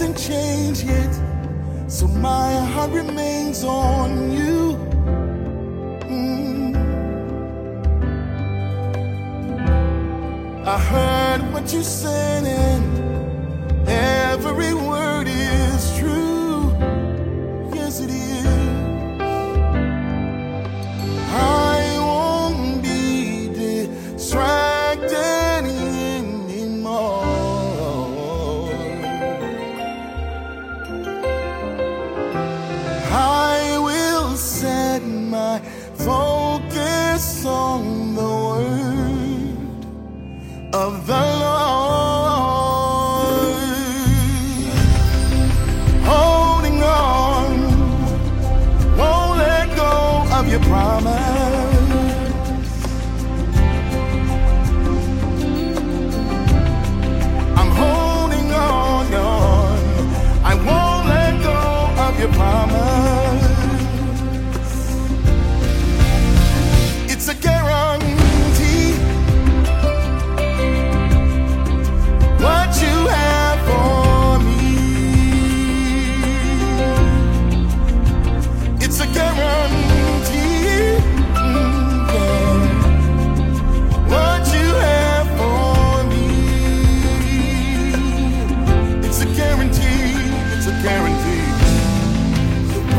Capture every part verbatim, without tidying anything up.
hasn't changed yet, so my heart remains on you. Mm. I heard what you said, and every word is true. Yes, it is. I won't be distracted anymore. I will set my focus on the word of the Lord. Holding on, won't let go of your promise. I'm holding on, on. I won't let go of your promise. It's a guarantee. What you have for me, it's a guarantee. Mm, yeah. What you have for me, it's a guarantee. It's a guarantee.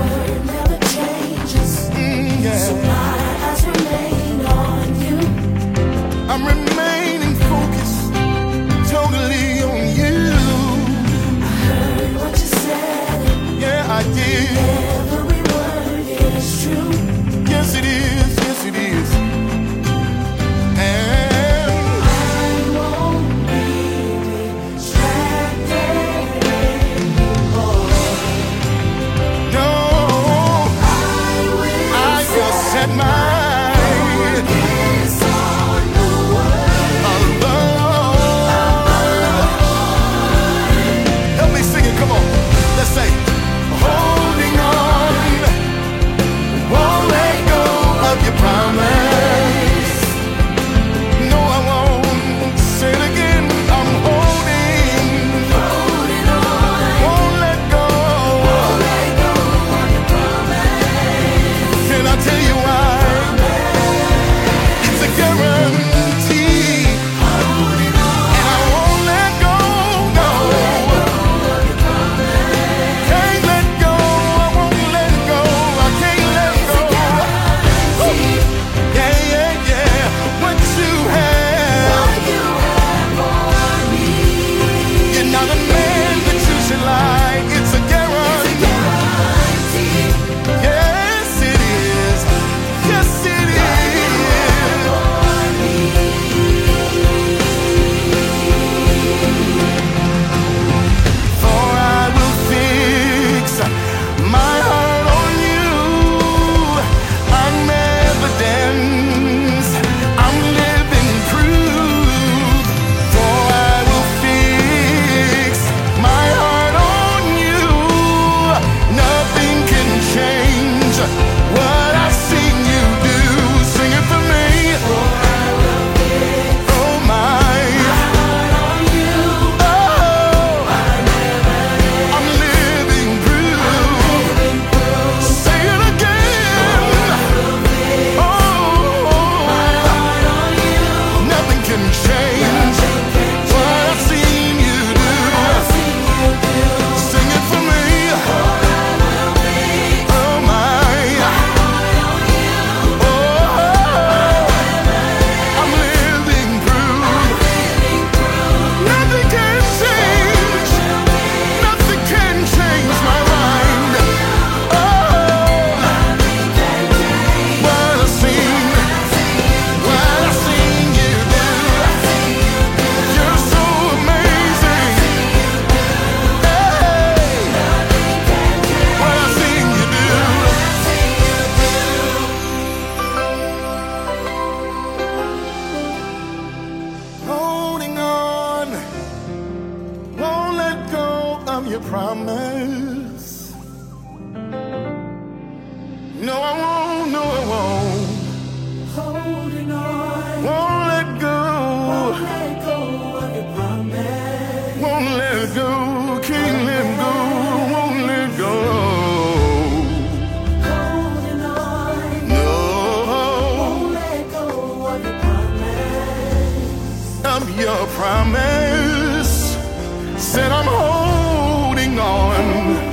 promise. Said I'm holding on.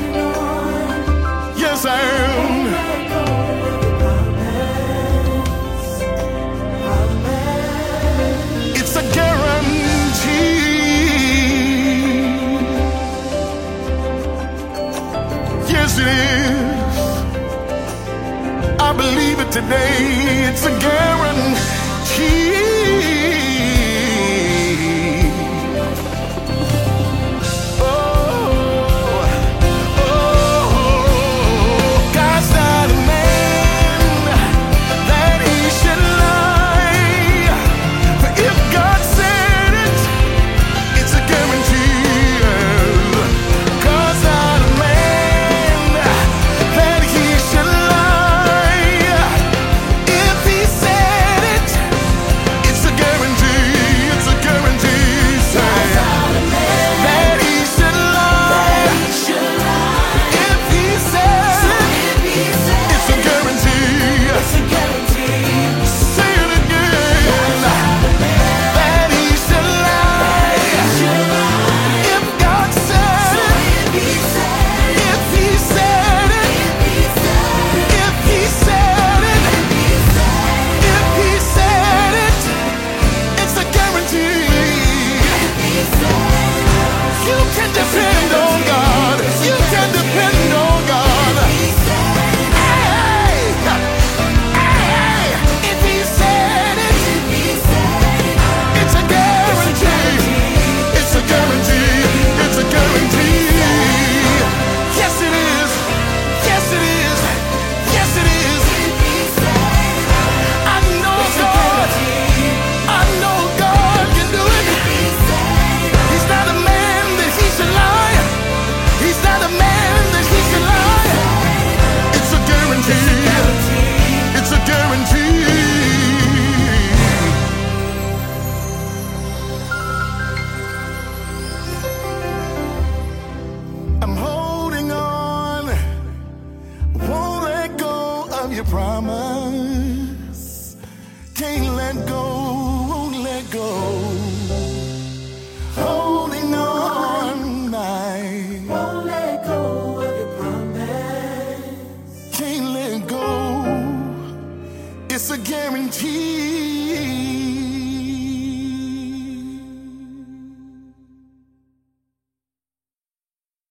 Yes, I am. It's a guarantee. Yes, it is. I believe it today. It's a guarantee. Your promise, can't let go, won't let go. Holding on, I won't let go of your promise. Can't let go. It's a guarantee.